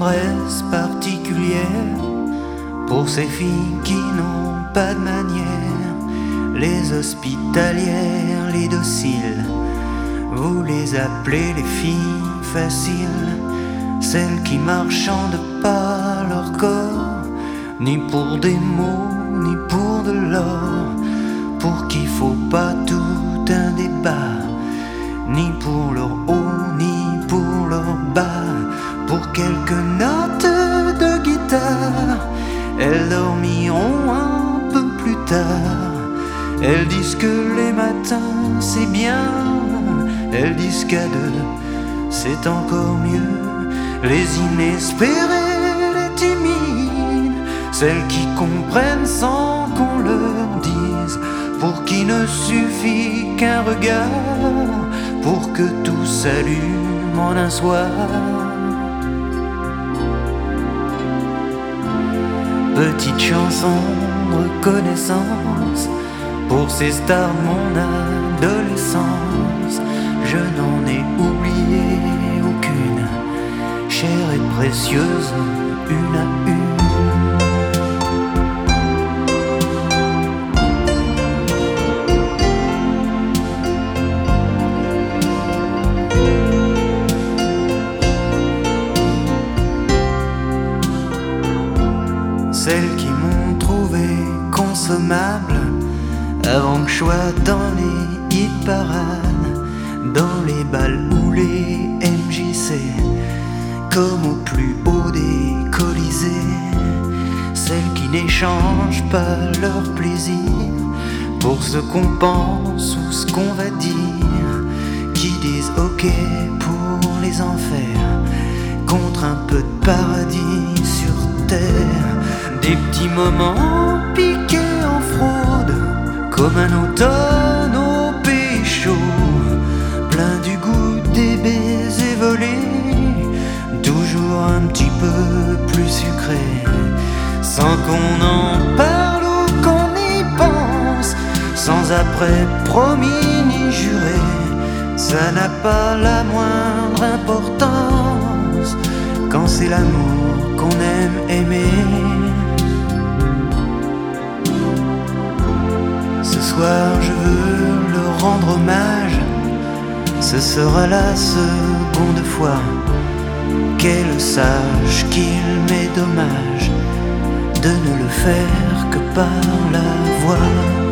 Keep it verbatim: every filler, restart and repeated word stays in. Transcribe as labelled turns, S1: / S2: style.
S1: tendresse particulière pour ces filles qui n'ont pas de manière, les hospitalières, les dociles. Vous les appelez les filles faciles, celles qui marchandent pas leur corps, ni pour des mots, ni pour de l'or, pour qu'il faut pas tout un débat, ni pour leur haut, ni pour leur bas, pour quelques notes de guitare. Elles dormiront un peu plus tard. Elles disent que les matins c'est bien, elles disent qu'à deux c'est encore mieux. Les inespérées, les timides, celles qui comprennent sans qu'on leur dise, pour qui ne suffit qu'un regard pour que tout s'allume en un soir. Petite chanson de reconnaissance pour ces stars de mon adolescence. Je n'en ai oublié aucune, chère et précieuse, une à une. Celles qui m'ont trouvé consommable avant que je sois dans les hit parades, dans les balles ou les M J C, comme au plus haut des colisées. Celles qui n'échangent pas leur plaisir pour ce qu'on pense ou ce qu'on va dire, qui disent ok pour les enfers contre un peu de paradis sur terre. Des petits moments piqués en fraude, comme un automne au pays chaud, plein du goût des baisers volés, toujours un petit peu plus sucré, sans qu'on en parle ou qu'on y pense, sans après promis ni juré. Ça n'a pas la moindre importance quand c'est l'amour qu'on aime aimer. Ce soir je veux leur rendre hommage, ce sera la seconde fois qu'elle sache qu'il m'est dommage de ne le faire que par la voix.